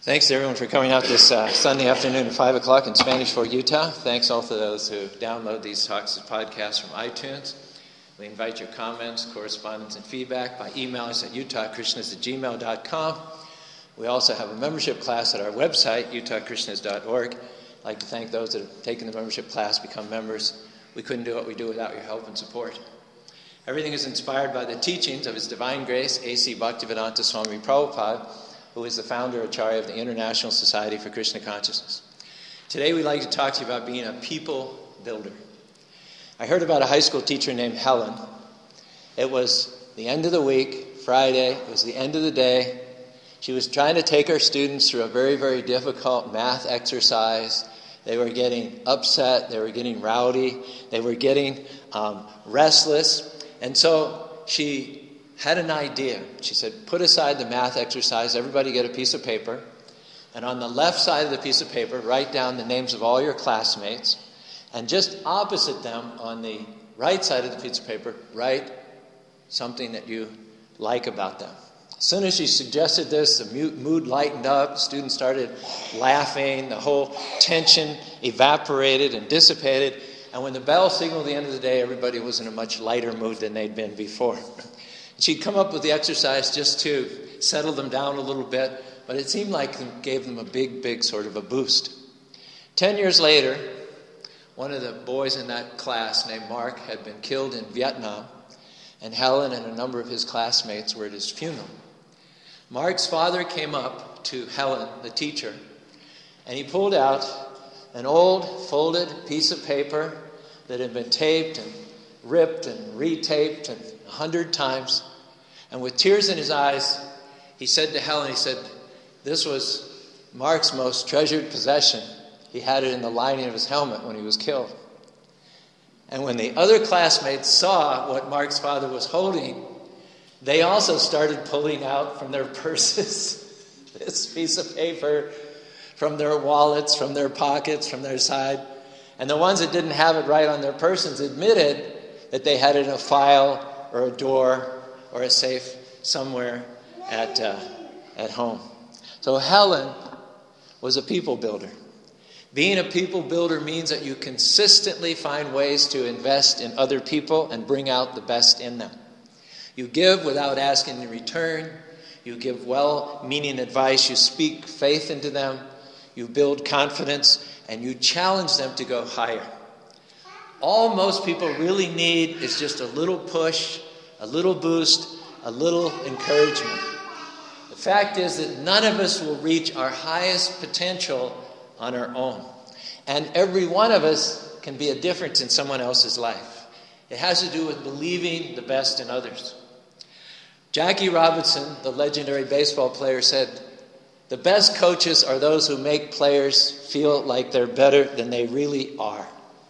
Thanks to everyone for coming out this Sunday afternoon at 5 o'clock in Spanish for Utah. Thanks also to those who download these talks and podcasts from iTunes. We invite your comments, correspondence, and feedback by email us at utahkrishnas@gmail.com. We also have a membership class at our website, utahkrishnas.org. I'd like to thank those that have taken the membership class, become members. We couldn't do what we do without your help and support. Everything is inspired by the teachings of His Divine Grace, A.C. Bhaktivedanta Swami Prabhupada, who is the founder Acharya of the International Society for Krishna Consciousness. Today we'd like to talk to you about being a people builder. I heard about a high school teacher named Helen. It was the end of the week, Friday, it was the end of the day. She was trying to take her students through a very, very difficult math exercise. They were getting upset, they were getting rowdy, they were getting restless. And so she had an idea. She said, put aside the math exercise, everybody get a piece of paper, and on the left side of the piece of paper, write down the names of all your classmates, and just opposite them, on the right side of the piece of paper, write something that you like about them. As soon as she suggested this, the mood lightened up, students started laughing, the whole tension evaporated and dissipated, and when the bell signaled the end of the day, everybody was in a much lighter mood than they'd been before. She'd come up with the exercise just to settle them down a little bit, but it seemed like it gave them a big sort of a boost. 10 years later, one of the boys in that class named Mark had been killed in Vietnam, and Helen and a number of his classmates were at his funeral. Mark's father came up to Helen, the teacher, and he pulled out an old folded piece of paper that had been taped and ripped and retaped 100 times. And with tears in his eyes, he said to Helen, he said, this was Mark's most treasured possession. He had it in the lining of his helmet when he was killed. And when the other classmates saw what Mark's father was holding, they also started pulling out from their purses this piece of paper, from their wallets, from their pockets, from their side. And the ones that didn't have it right on their persons admitted that they had it in a file or a door or a safe somewhere at home. So Helen was a people builder. Being a people builder means that you consistently find ways to invest in other people and bring out the best in them. You give without asking in return. You give well-meaning advice. You speak faith into them. You build confidence, and you challenge them to go higher. All most people really need is just a little push, a little boost, a little encouragement. The fact is that none of us will reach our highest potential on our own. And every one of us can be a difference in someone else's life. It has to do with believing the best in others. Jackie Robinson, the legendary baseball player, said, the best coaches are those who make players feel like they're better than they really are.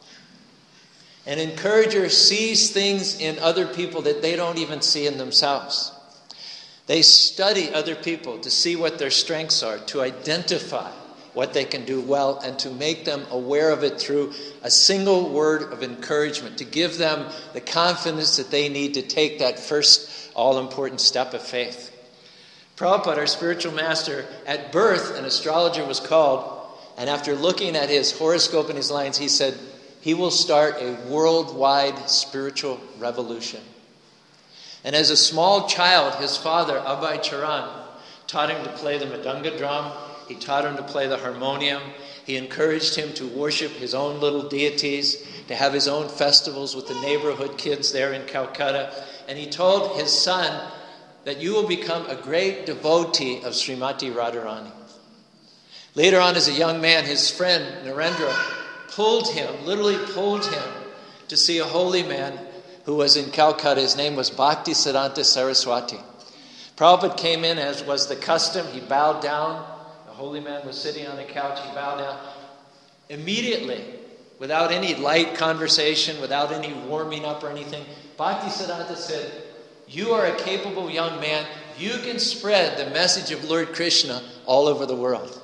An encourager sees things in other people that they don't even see in themselves. They study other people to see what their strengths are, to identify what they can do well, and to make them aware of it through a single word of encouragement, to give them the confidence that they need to take that first all-important step of faith. Prabhupada, our spiritual master, at birth, an astrologer was called, and after looking at his horoscope and his lines, he said, he will start a worldwide spiritual revolution. And as a small child, his father, Abhay Charan, taught him to play the Mridanga drum. He taught him to play the harmonium. He encouraged him to worship his own little deities, to have his own festivals with the neighborhood kids there in Calcutta. And he told his son that you will become a great devotee of Srimati Radharani. Later on, as a young man, his friend Narendra literally pulled him to see a holy man who was in Calcutta. His name was Bhaktisiddhanta Saraswati. Prabhupada came in, as was the custom. He bowed down. The holy man was sitting on the couch. He bowed down. Immediately, without any light conversation, without any warming up or anything, Bhaktisiddhanta said, you are a capable young man. You can spread the message of Lord Krishna all over the world.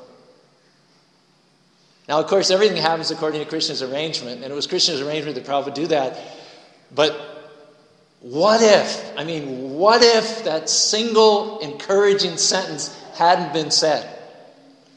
Now, of course, everything happens according to Krishna's arrangement, and it was Krishna's arrangement that Prabhupada would do that. But what if that single encouraging sentence hadn't been said?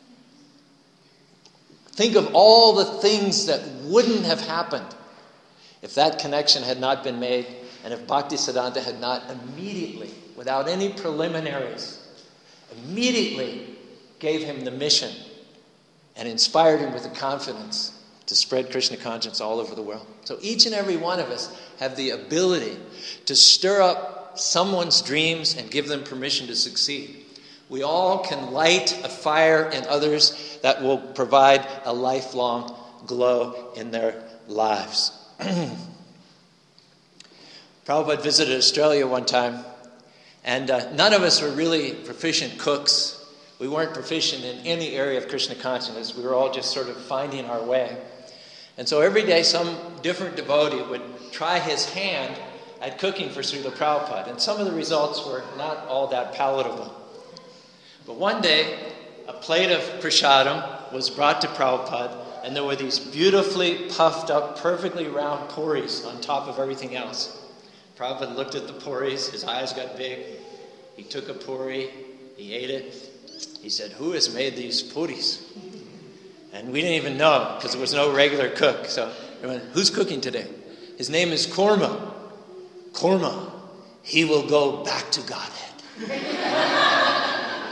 Think of all the things that wouldn't have happened if that connection had not been made, and if Bhaktisiddhanta had not immediately, without any preliminaries, immediately gave him the mission and inspired him with the confidence to spread Krishna consciousness all over the world. So each and every one of us have the ability to stir up someone's dreams and give them permission to succeed. We all can light a fire in others that will provide a lifelong glow in their lives. Prabhupada visited Australia one time, and none of us were really proficient cooks. We weren't proficient in any area of Krishna consciousness. We were all just sort of finding our way. And so every day some different devotee would try his hand at cooking for Srila Prabhupada, and some of the results were not all that palatable. But one day, a plate of prasadam was brought to Prabhupada, and there were these beautifully puffed up, perfectly round puris on top of everything else. Prabhupada looked at the puris, his eyes got big. He took a puri, he ate it. He said, "Who has made these puris?" And we didn't even know, because there was no regular cook. So everyone, "Who's cooking today?" His name is Kurma. Kurma. He will go back to Godhead.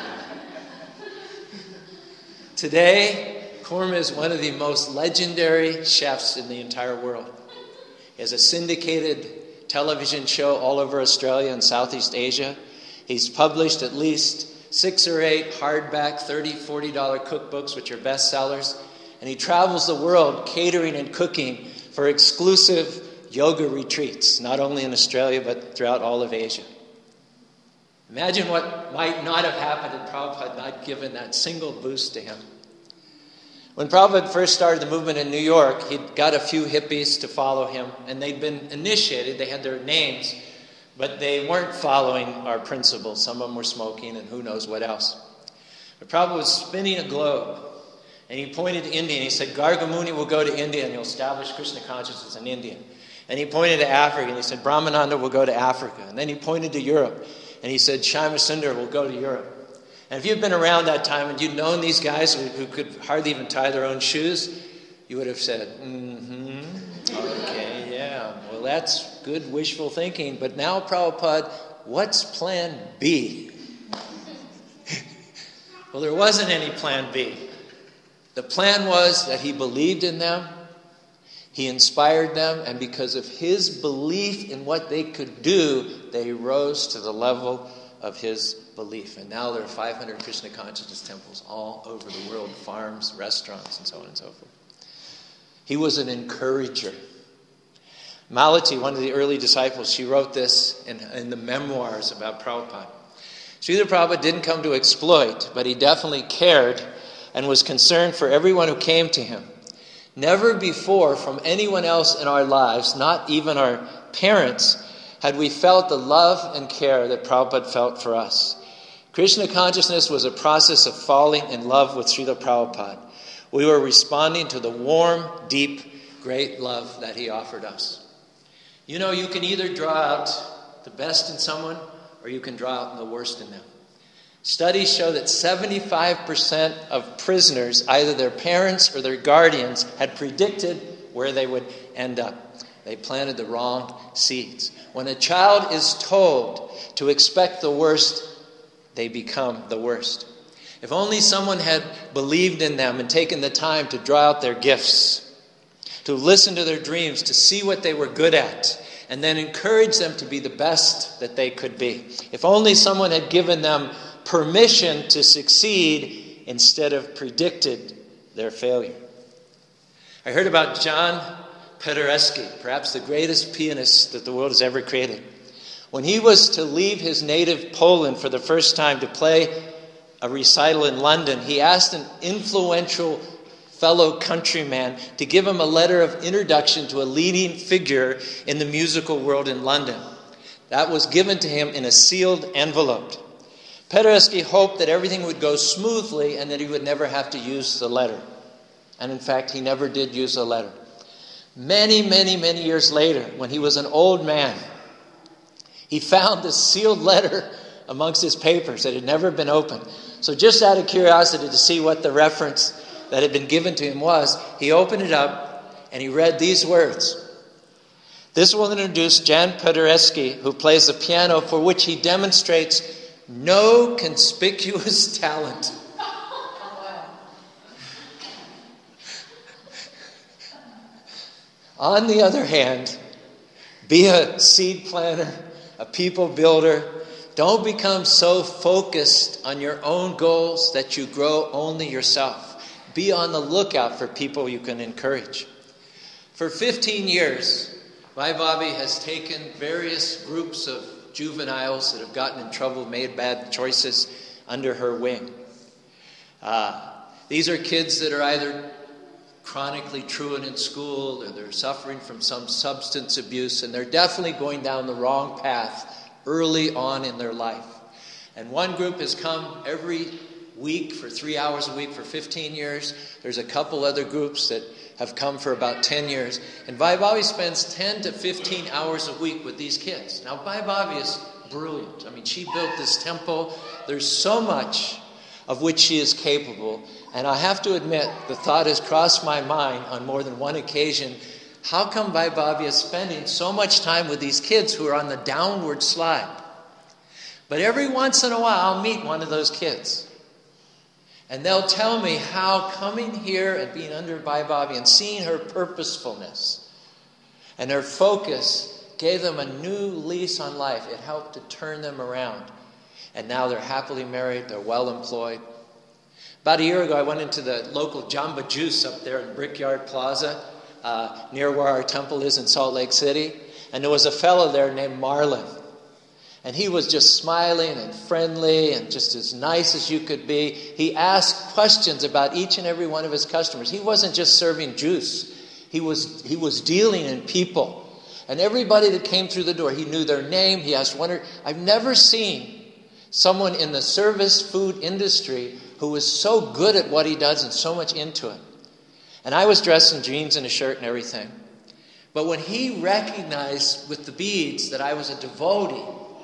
Today, Kurma is one of the most legendary chefs in the entire world. He has a syndicated television show all over Australia and Southeast Asia. He's published at least 6 or 8 hardback $30, $40 cookbooks, which are bestsellers. And he travels the world catering and cooking for exclusive yoga retreats, not only in Australia, but throughout all of Asia. Imagine what might not have happened if Prabhupada had not given that single boost to him. When Prabhupada first started the movement in New York, he'd got a few hippies to follow him, and they'd been initiated. They had their names, but they weren't following our principles. Some of them were smoking and who knows what else. But Prabhupada was spinning a globe, and he pointed to India, and he said, "Gargamuni will go to India, and he'll establish Krishna consciousness in India." And he pointed to Africa, and he said, "Brahmananda will go to Africa." And then he pointed to Europe, and he said, "Shyamasundar will go to Europe." And if you'd been around that time and you'd known these guys who could hardly even tie their own shoes, you would have said, okay, yeah, well, that's good wishful thinking. But now, Prabhupada, what's plan B? Well, there wasn't any plan B. The plan was that he believed in them, he inspired them, and because of his belief in what they could do, they rose to the level of his belief. And now there are 500 Krishna consciousness temples all over the world, farms, restaurants, and so on and so forth. He was an encourager. Malati, one of the early disciples, she wrote this in the memoirs about Prabhupada. Srila Prabhupada didn't come to exploit, but he definitely cared and was concerned for everyone who came to him. Never before from anyone else in our lives, not even our parents, had we felt the love and care that Prabhupada felt for us. Krishna consciousness was a process of falling in love with Srila Prabhupada. We were responding to the warm, deep, great love that he offered us. You know, you can either draw out the best in someone or you can draw out the worst in them. Studies show that 75% of prisoners, either their parents or their guardians, had predicted where they would end up. They planted the wrong seeds. When a child is told to expect the worst, they become the worst. If only someone had believed in them and taken the time to draw out their gifts, to listen to their dreams, to see what they were good at, and then encourage them to be the best that they could be. If only someone had given them permission to succeed instead of predicted their failure. I heard about John Paderewski, perhaps the greatest pianist that the world has ever created. When he was to leave his native Poland for the first time to play a recital in London, he asked an influential fellow countryman to give him a letter of introduction to a leading figure in the musical world in London. That was given to him in a sealed envelope. Paderewski hoped that everything would go smoothly and that he would never have to use the letter. And in fact, he never did use the letter. Many, many, many years later, when he was an old man, he found this sealed letter amongst his papers that had never been opened. So just out of curiosity to see what the reference that had been given to him was, he opened it up and he read these words. This will introduce Jan Paderewski, who plays the piano, for which he demonstrates no conspicuous talent. On the other hand, be a seed planter, a people builder. Don't become so focused on your own goals that you grow only yourself. Be on the lookout for people you can encourage. For 15 years, Vai Bobby has taken various groups of juveniles that have gotten in trouble, made bad choices, under her wing. These are kids that are either chronically truant in school, or they're suffering from some substance abuse, and they're definitely going down the wrong path early on in their life. And one group has come every week for 3 hours a week for 15 years. There's a couple other groups that have come for about 10 years. And Vai Bobby spends 10 to 15 hours a week with these kids. Now, Vai Bobby is brilliant. I mean, she built this temple. There's so much of which she is capable. And I have to admit, the thought has crossed my mind on more than one occasion, how come Vai Bobby is spending so much time with these kids who are on the downward slide? But every once in a while, I'll meet one of those kids. And they'll tell me how coming here and being under Vai Bobby and seeing her purposefulness and her focus gave them a new lease on life. It helped to turn them around. And now they're happily married, they're well employed. About a year ago, I went into the local Jamba Juice up there in Brickyard Plaza, near where our temple is in Salt Lake City. And there was a fellow there named Marlon. And he was just smiling and friendly and just as nice as you could be. He asked questions about each and every one of his customers. He wasn't just serving juice. He was dealing in people. And everybody that came through the door, he knew their name. He asked one. I've never seen someone in the service food industry who was so good at what he does and so much into it. And I was dressed in jeans and a shirt and everything. But when he recognized with the beads that I was a devotee,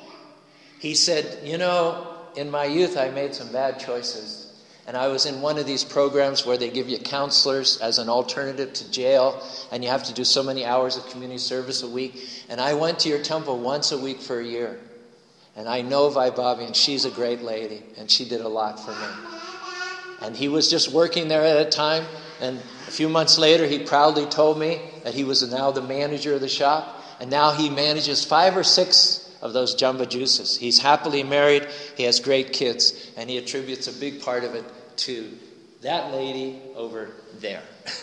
he said, you know, in my youth I made some bad choices. And I was in one of these programs where they give you counselors as an alternative to jail. And you have to do so many hours of community service a week. And I went to your temple once a week for a year. And I know Vai Bobby, and she's a great lady. And she did a lot for me. And he was just working there at a time. And a few months later, he proudly told me that he was now the manager of the shop. And now he manages 5 or 6 of those Jamba Juices. He's happily married. He has great kids. And he attributes a big part of it to that lady over there.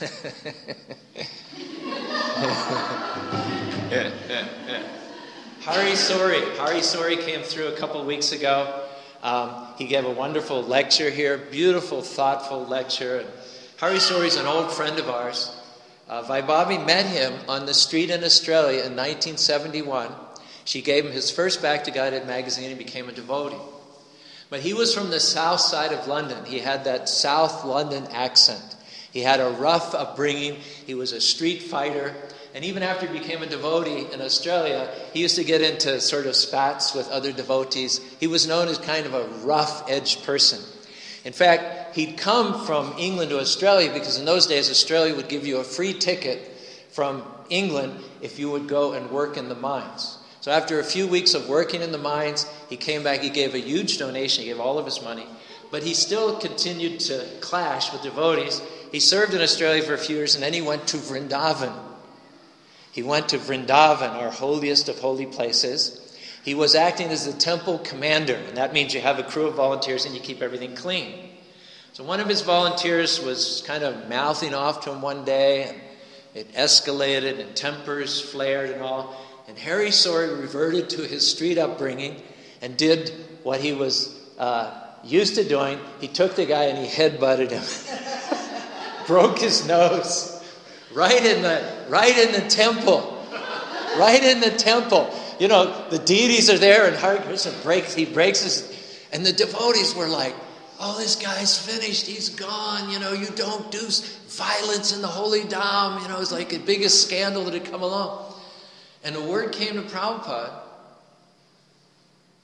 Hari Sori came through a couple weeks ago. He gave a wonderful lecture here, beautiful, thoughtful lecture. And Hari Sori is an old friend of ours. Vai Bobby met him on the street in Australia in 1971. She gave him his first Back to Godhead magazine and became a devotee. But he was from the south side of London. He had that South London accent. He had a rough upbringing. He was a street fighter. And even after he became a devotee in Australia, he used to get into sort of spats with other devotees. He was known as kind of a rough-edged person. In fact, he'd come from England to Australia because in those days, Australia would give you a free ticket from England if you would go and work in the mines. So after a few weeks of working in the mines, he came back. He gave a huge donation. He gave all of his money. But he still continued to clash with devotees. He served in Australia for a few years, and then he went to Vrindavan. He went to Vrindavan, our holiest of holy places. He was acting as the temple commander, and that means you have a crew of volunteers and you keep everything clean. So one of his volunteers was kind of mouthing off to him one day, and it escalated, and tempers flared and all. And Hari Sori reverted to his street upbringing and did what he was used to doing. He took the guy and he headbutted him. Broke his nose. Right in the temple. Right in the temple. You know, the deities are there and Hare Krishna breaks his... And the devotees were like, oh, this guy's finished. He's gone. You know, you don't do violence in the holy dham. You know, it was like the biggest scandal that had come along. And the word came to Prabhupada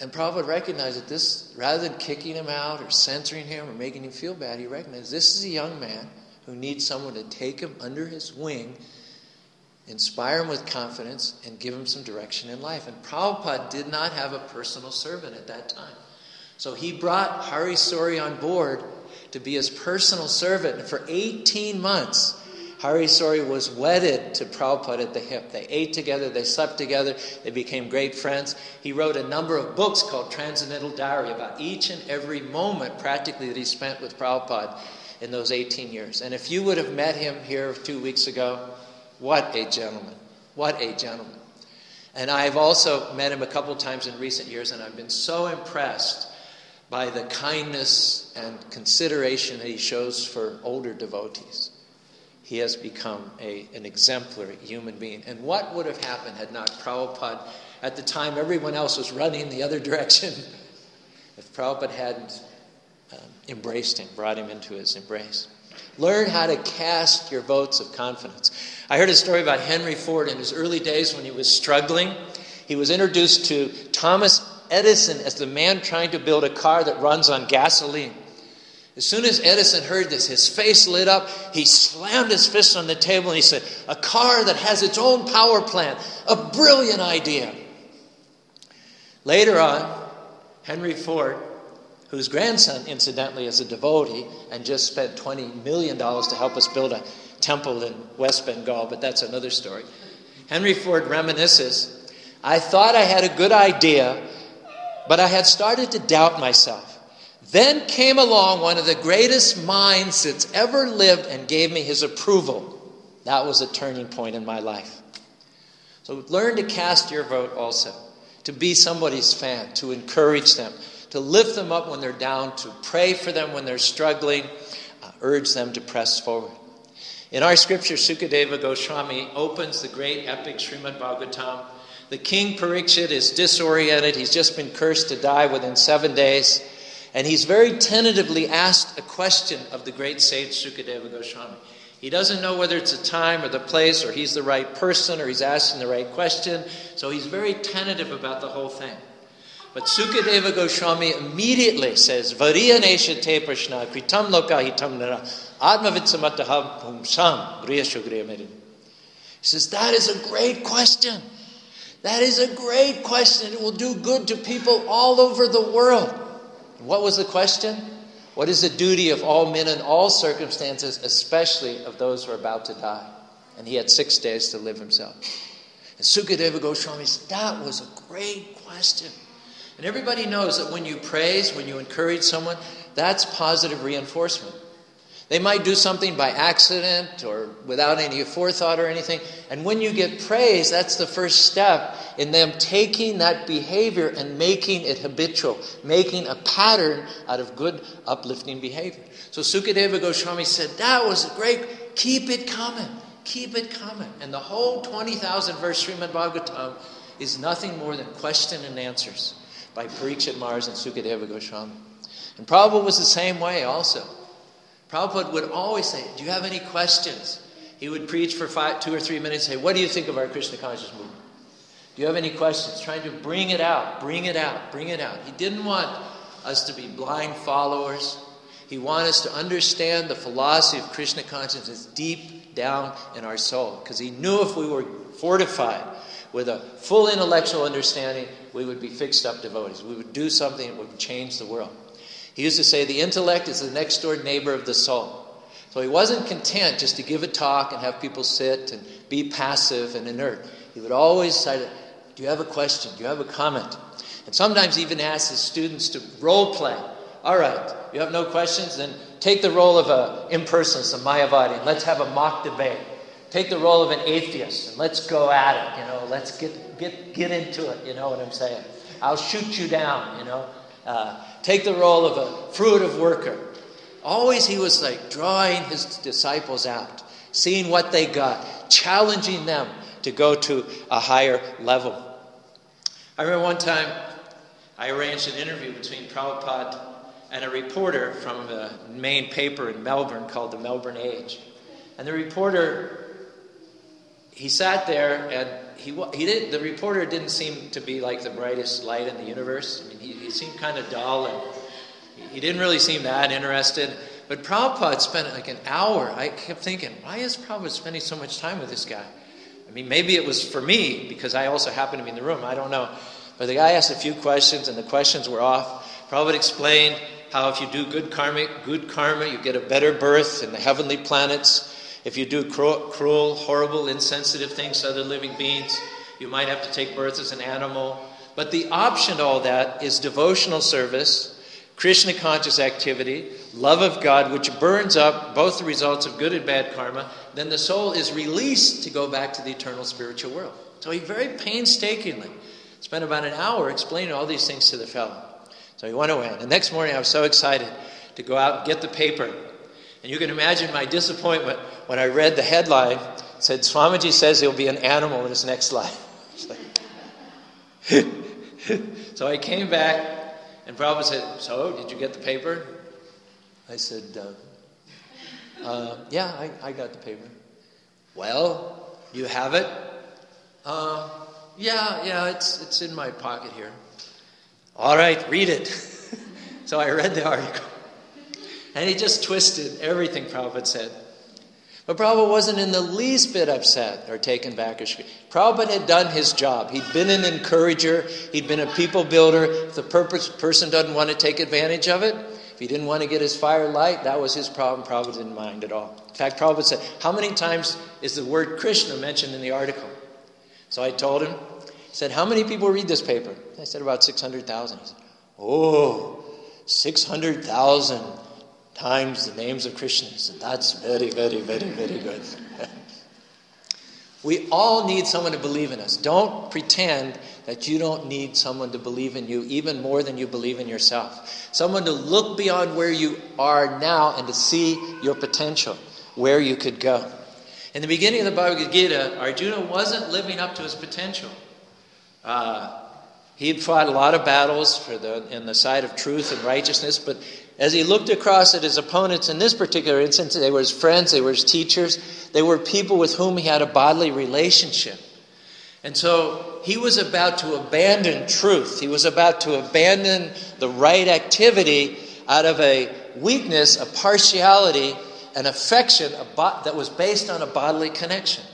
And Prabhupada recognized that this, rather than kicking him out or censoring him or making him feel bad, he recognized this is a young man who needs someone to take him under his wing, inspire him with confidence, and give him some direction in life. And Prabhupada did not have a personal servant at that time. So he brought Hari Suri on board to be his personal servant. And for 18 months, Hari Suri was wedded to Prabhupada at the hip. They ate together, they slept together, they became great friends. He wrote a number of books called Transcendental Diary about each and every moment practically that he spent with Prabhupada in those 18 years. And if you would have met him here 2 weeks ago, what a gentleman. What a gentleman. And I've also met him a couple times in recent years, and I've been so impressed by the kindness and consideration that he shows for older devotees. He has become an exemplary human being. And what would have happened had not Prabhupada, at the time everyone else was running the other direction, if Prabhupada hadn't embraced him, brought him into his embrace? Learn how to cast your votes of confidence. I heard a story about Henry Ford in his early days when he was struggling. He was introduced to Thomas Edison as the man trying to build a car that runs on gasoline. As soon as Edison heard this, his face lit up. He slammed his fist on the table and he said, "A car that has its own power plant, a brilliant idea." Later on, Henry Ford, whose grandson, incidentally, is a devotee and just spent $20 million to help us build a temple in West Bengal, but that's another story. Henry Ford reminisces, "I thought I had a good idea, but I had started to doubt myself. Then came along one of the greatest minds that's ever lived and gave me his approval. That was a turning point in my life." So learn to cast your vote also, to be somebody's fan, to encourage them, to lift them up when they're down, to pray for them when they're struggling, urge them to press forward. In our scripture, Sukadeva Goswami opens the great epic Srimad Bhagavatam. The king Parikshit is disoriented. He's just been cursed to die within 7 days. And he's very tentatively asked a question of the great sage Sukadeva Goswami. He doesn't know whether it's the time or the place, or he's the right person, or he's asking the right question. So he's very tentative about the whole thing. But Sukadeva Goswami immediately says, "Variyanesha te prashna kritam loka hitam nara admavitsamataham pumsam griyashugriya merin." He says, that is a great question. That is a great question. It will do good to people all over the world. What was the question? What is the duty of all men in all circumstances, especially of those who are about to die? And he had 6 days to live himself. And Sukadeva Goswami said, that was a great question. And everybody knows that when you praise, when you encourage someone, that's positive reinforcement. They might do something by accident or without any forethought or anything. And when you get praise, that's the first step in them taking that behavior and making it habitual, making a pattern out of good, uplifting behavior. So Sukadeva Goswami said, that was great. Keep it coming. Keep it coming. And the whole 20,000 verse Srimad Bhagavatam is nothing more than question and answers by Parikshit Maharaj and Sukadeva Goswami. And Prabhupada was the same way also. Prabhupada would always say, do you have any questions? He would preach for 2 or 3 minutes and say, what do you think of our Krishna conscious movement? Do you have any questions? Trying to bring it out, bring it out, bring it out. He didn't want us to be blind followers. He wanted us to understand the philosophy of Krishna consciousness deep down in our soul. Because he knew if we were fortified with a full intellectual understanding, we would be fixed up devotees. We would do something that would change the world. He used to say the intellect is the next door neighbor of the soul. So he wasn't content just to give a talk and have people sit and be passive and inert. He would always say, do you have a question? Do you have a comment? And sometimes even ask his students to role play. All right, you have no questions? Then take the role of an impersonalist, a Mayavadi, and let's have a mock debate. Take the role of an atheist and let's go at it. Let's get into it. You know what I'm saying? I'll shoot you down. Take the role of a fruitive worker. Always he was like drawing his disciples out, seeing what they got, challenging them to go to a higher level. I remember one time I arranged an interview between Prabhupada and a reporter from a main paper in Melbourne called the Melbourne Age. And the reporter he sat there, and the reporter didn't seem to be like the brightest light in the universe. I mean, he seemed kind of dull, and he didn't really seem that interested. But Prabhupada spent like an hour. I kept thinking, why is Prabhupada spending so much time with this guy? I mean, maybe it was for me, because I also happened to be in the room. I don't know. But the guy asked a few questions, and the questions were off. Prabhupada explained how if you do good karma, you get a better birth in the heavenly planets. If you do cruel, horrible, insensitive things to other living beings, you might have to take birth as an animal. But the option to all that is devotional service, Krishna conscious activity, love of God, which burns up both the results of good and bad karma. Then the soul is released to go back to the eternal spiritual world. So he very painstakingly spent about an hour explaining all these things to the fellow. So he went away. The next morning I was so excited to go out and get the paper. And you can imagine my disappointment when I read the headline. It said, Swamiji says he'll be an animal in his next life. So I came back, and Prabhupada said, so, did you get the paper? I said, yeah, I got the paper. Well, you have it? Yeah, it's in my pocket here. All right, read it. So I read the article. And he just twisted everything Prabhupada said. But Prabhupada wasn't in the least bit upset or taken back. Prabhupada had done his job. He'd been an encourager. He'd been a people builder. If the person doesn't want to take advantage of it, if he didn't want to get his fire light, that was his problem. Prabhupada didn't mind at all. In fact, Prabhupada said, how many times is the word Krishna mentioned in the article? So I told him. He said, how many people read this paper? I said, about 600,000. He said, oh, 600,000 times the names of Krishna. He said, that's very, very, very, very good. We all need someone to believe in us. Don't pretend that you don't need someone to believe in you even more than you believe in yourself. Someone to look beyond where you are now and to see your potential, where you could go. In the beginning of the Bhagavad Gita, Arjuna wasn't living up to his potential. He had fought a lot of battles in the side of truth and righteousness, but as he looked across at his opponents in this particular instance, they were his friends, they were his teachers, they were people with whom he had a bodily relationship. And so he was about to abandon truth. He was about to abandon the right activity out of a weakness, a partiality, an affection that was based on a bodily connection.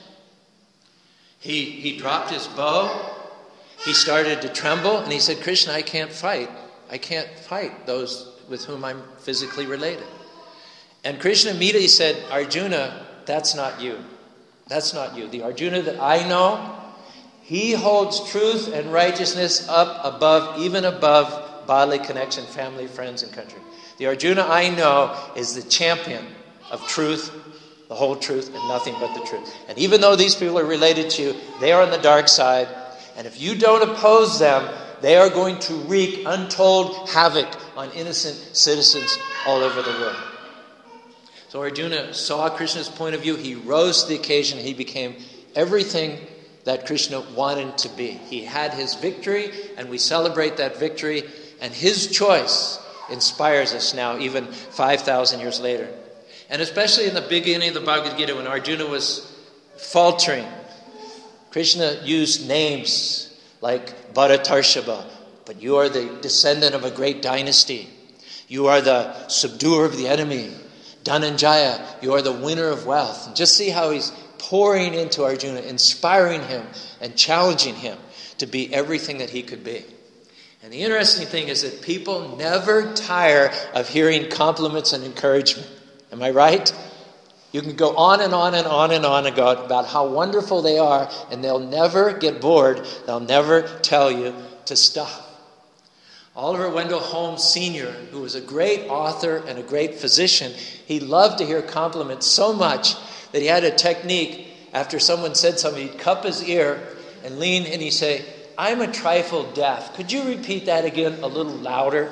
He dropped his bow. He started to tremble, and he said, Krishna, I can't fight. I can't fight those with whom I'm physically related. And Krishna immediately said, Arjuna, that's not you. That's not you. The Arjuna that I know, he holds truth and righteousness up above, even above bodily connection, family, friends, and country. The Arjuna I know is the champion of truth, the whole truth, and nothing but the truth. And even though these people are related to you, they are on the dark side. And if you don't oppose them, they are going to wreak untold havoc on innocent citizens all over the world. So Arjuna saw Krishna's point of view. He rose to the occasion. He became everything that Krishna wanted to be. He had his victory, and we celebrate that victory. And his choice inspires us now, even 5,000 years later. And especially in the beginning of the Bhagavad Gita, when Arjuna was faltering, Krishna used names like Bharatarshava, but you are the descendant of a great dynasty. You are the subduer of the enemy. Dhananjaya, you are the winner of wealth. And just see how he's pouring into Arjuna, inspiring him and challenging him to be everything that he could be. And the interesting thing is that people never tire of hearing compliments and encouragement. Am I right? You can go on and on and on and on about how wonderful they are, and they'll never get bored. They'll never tell you to stop. Oliver Wendell Holmes Sr., who was a great author and a great physician, he loved to hear compliments so much that he had a technique. After someone said something, he'd cup his ear and lean, and he'd say, I'm a trifle deaf. Could you repeat that again a little louder?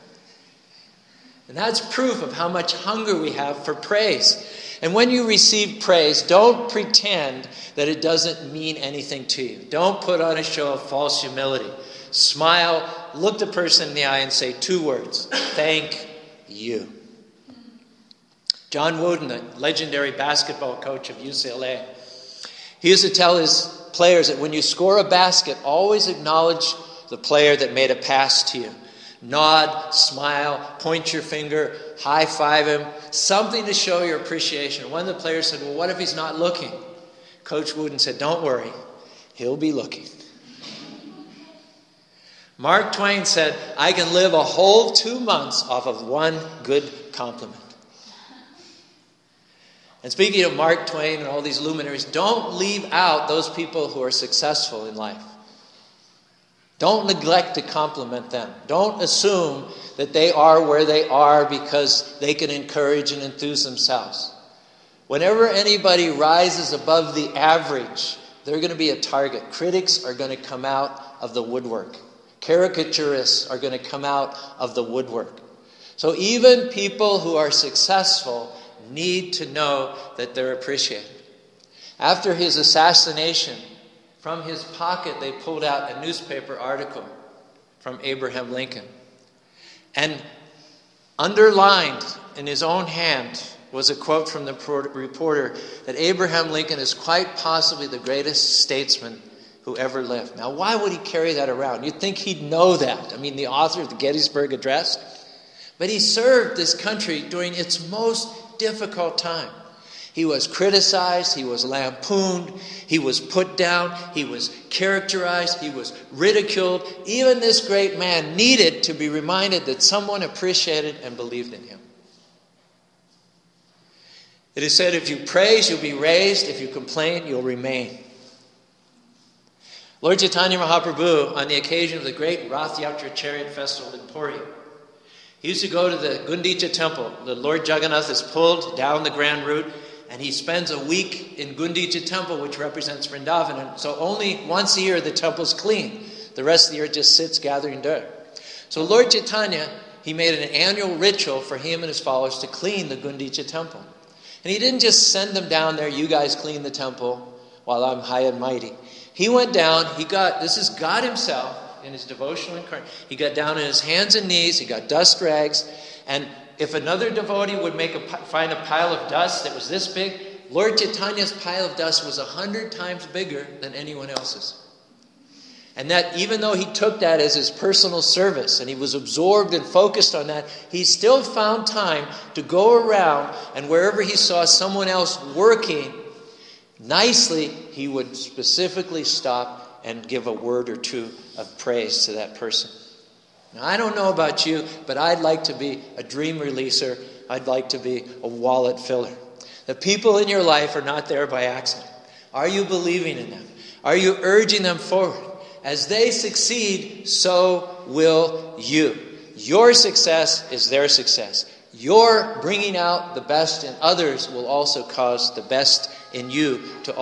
And that's proof of how much hunger we have for praise. And when you receive praise, don't pretend that it doesn't mean anything to you. Don't put on a show of false humility. Smile, look the person in the eye and say 2 words. Thank you. John Wooden, the legendary basketball coach of UCLA, He used to tell his players that when you score a basket, always acknowledge the player that made a pass to you. Nod, smile, point your finger, high-five him, something to show your appreciation. One of the players said, well, what if he's not looking? Coach Wooden said, don't worry, he'll be looking. Mark Twain said, I can live a whole 2 months off of one good compliment. And speaking of Mark Twain and all these luminaries, don't leave out those people who are successful in life. Don't neglect to compliment them. Don't assume that they are where they are because they can encourage and enthuse themselves. Whenever anybody rises above the average, they're going to be a target. Critics are going to come out of the woodwork. Caricaturists are going to come out of the woodwork. So even people who are successful need to know that they're appreciated. After his assassination, from his pocket they pulled out a newspaper article from Abraham Lincoln. And underlined in his own hand was a quote from the reporter that Abraham Lincoln is quite possibly the greatest statesman who ever lived. Now, why would he carry that around? You'd think he'd know that. I mean, the author of the Gettysburg Address. But he served this country during its most difficult time. He was criticized, he was lampooned, he was put down, he was characterized, he was ridiculed. Even this great man needed to be reminded that someone appreciated and believed in him. It is said, if you praise, you'll be raised. If you complain, you'll remain. Lord Chaitanya Mahaprabhu, on the occasion of the great Rath Yatra Chariot Festival in Puri, he used to go to the Gundicha temple. The Lord Jagannath is pulled down the grand route, and he spends a week in Gundicha temple, which represents Vrindavan. And so only once a year the temple's clean. The rest of the year it just sits gathering dirt. So Lord Chaitanya, he made an annual ritual for him and his followers to clean the Gundicha temple. And he didn't just send them down there, you guys clean the temple while I'm high and mighty. He went down, this is God himself in his devotional incarnation. He got down on his hands and knees, he got dust rags, and if another devotee would find a pile of dust that was this big, Lord Chaitanya's pile of dust was 100 times bigger than anyone else's. And that even though he took that as his personal service and he was absorbed and focused on that, he still found time to go around, and wherever he saw someone else working nicely, he would specifically stop and give a word or two of praise to that person. Now, I don't know about you, but I'd like to be a dream releaser. I'd like to be a wallet filler. The people in your life are not there by accident. Are you believing in them? Are you urging them forward? As they succeed, so will you. Your success is their success. Your bringing out the best in others will also cause the best in you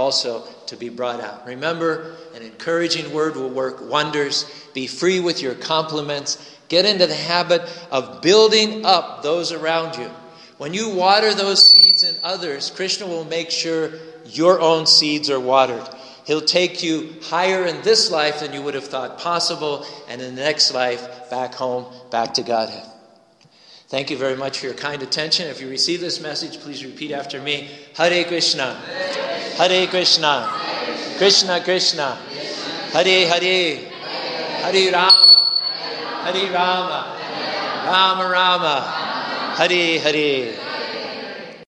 to be brought out. Remember, an encouraging word will work wonders. Be free with your compliments. Get into the habit of building up those around you. When you water those seeds in others, Krishna will make sure your own seeds are watered. He'll take you higher in this life than you would have thought possible, and in the next life, back home, back to Godhead. Thank you very much for your kind attention. If you receive this message, please repeat after me. Hare Krishna. Hare Krishna. Krishna Krishna. Hare Hare. Hare Rama. Hare Rama. Rama Rama. Hare Hare.